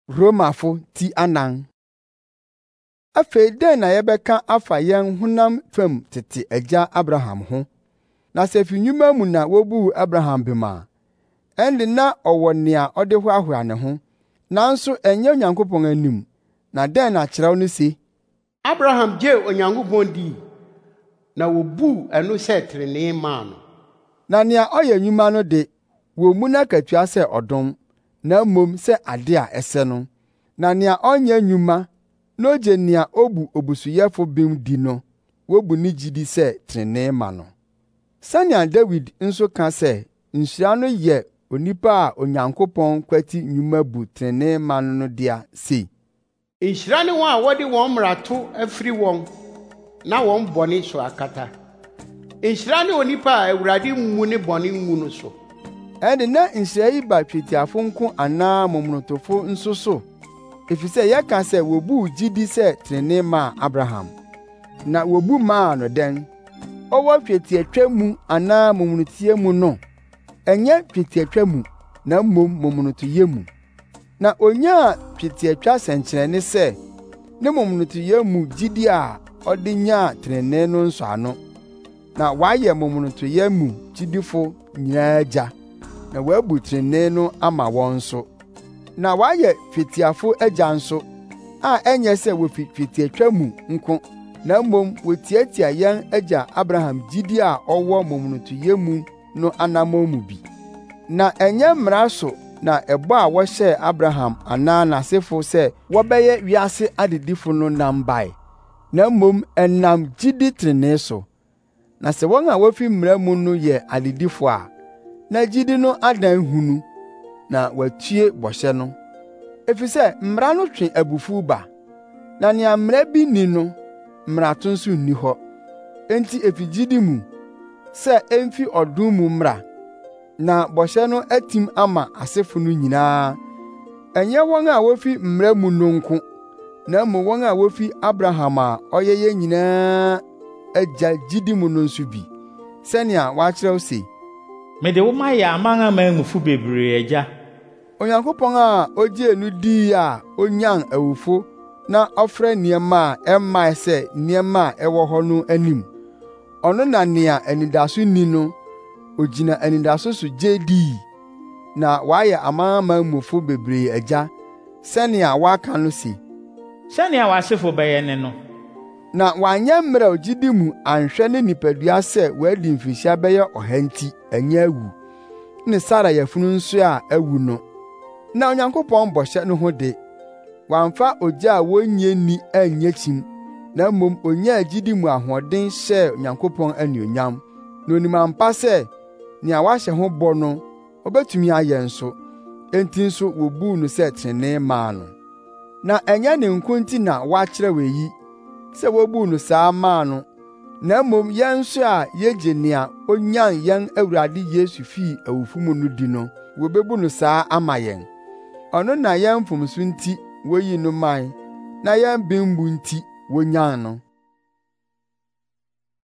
Romafo ti anan. Afei dɛn na yɛbɛka afa yɛn honam fam tete agya Abraham ho? Na sɛ fi nnwuma mu na wobuu Abraham bem a, ɛnde na ɔwɔ nea ɔde hoahoa ne ho, nanso ɛnyɛ Onyankopɔn anim. Na dɛn na kyerɛw no se? Abraham gyee Onyankopɔn dii, na wobuu ɛno sɛ trenee maa no. Na nea ɔyɛ nnwuma no de, wommu n'akatua sɛ ɔdom, na mmom sɛ ade a ɛsɛ no. Na nea ɔnyɛ nnwuma na ogye nea obu obusuyɛfo bem di no, wobu ne gyidi sɛ trenee ma no. Sɛnea Dawid nso ka sɛ, nhyira no yɛ onipa a Onyankopɔn kwati nnwuma bu trenee ma no dea se, Nhyira ne wɔn a wɔde wɔn mmarato afiri wɔn, na wɔn bɔne so akata. Nhyira ne onipa a Awurade mmu ne bɔne ngu no so. Ɛde na nhyira yi ba twetiafo nko anaa momonotofo nso so? Efisɛ yɛka sɛ wobuu gyidi sɛ trenee maa Abraham. Na wobu maa no dɛn? Ɔwɔ twetiatwa mu anaa momonotie mu no? Ɛnyɛ twetiatwa mu, na mmom momonotoyɛ mu. Na onyaa twetiatwa sɛnkyerɛnne sɛ ne momonotoyɛ mu gyidi a ɔde nyaa trenee no nsɔano. Na wayɛ momonotoyɛ mu gyidifo nyinaa agya, na wabu trenee no ama wɔn nso. Na wayɛ twetiafo agya nso, a ɛnyɛ sɛ wofi twetiatwa mu nko, na mmom wotiatia yɛn agya Abraham gyidi a ɔwɔ momonotoyɛ mu no anammɔn mu bi. Na ɛnyɛ mmara so na ɛbɔ a wɔhyɛɛ Abraham anaa n'asefo sɛ wɔbɛyɛ wiase adedifo no nam bae, na mmom ɛnam gyidi trenee so. Na sɛ wɔn a wofi mmara mu no yɛ adedifo a, na gyidi no adan hunu, na watie bɔhyɛ no. Efisɛ mmara no twe abufuw ba, na nea mmara bi ni no, mmarato nso nni hɔ. Enti efi gyidi mu, sɛ emfi ɔdom mu mmra, na bɔhyɛ no atim ama asefo no nyinaa. Ɛnyɛ wɔn a wofi mmara mu no nko, na mmom wɔn a wofi Abraham a ɔyɛ yɛn nyinaa agya gyidi mu no nso bi. Sɛnea wɔakyerɛw se, mede wo ma yɛ amanamanmufo bebree agya. Onyankopɔn a ogyee no dii a onyan awufo na ɔfrɛ nneɛma a ɛmmae sɛ nneɛma a ɛwɔ hɔ no anim. Ɔno na nea anidaso ni no, ogyina anidaso so gye dii, na wayɛ amanamanmufo bebree agya, sɛnea wɔaka no se, sɛnea w'asefo bɛyɛ ne no. Na wanyɛ mmerɛw gyidi mu anhwɛ ne nipadua sɛ wadi mfirihyia bɛyɛ 100 nti anyɛ awu, ne Sara yafunu nso a awu no. Na Onyankopɔn bɔhyɛ no ho de, wamfa ogya a wonnye nni anyɛ kyim, na mmom onyaa gyidi mu ahoɔden hyɛɛ Onyankopɔn anuonyam. Na onim ampa sɛ nea wahyɛ ho bɔ no, obetumi ayɛ nso. Enti nso wobuu no sɛ trenee maa no. Na ɛnyɛ ne nko nti na wɔakyerɛw eyi, sɛ wobuu no saa maa no, na mmom yɛn nso a yegye nea onyan yɛn Awurade Yesu fii awufo mu no di no, wobebu no saa ama yɛn. Ɔno na yɛn mfomso nti woyi no mae, na yɛn bembu nti wonyan no.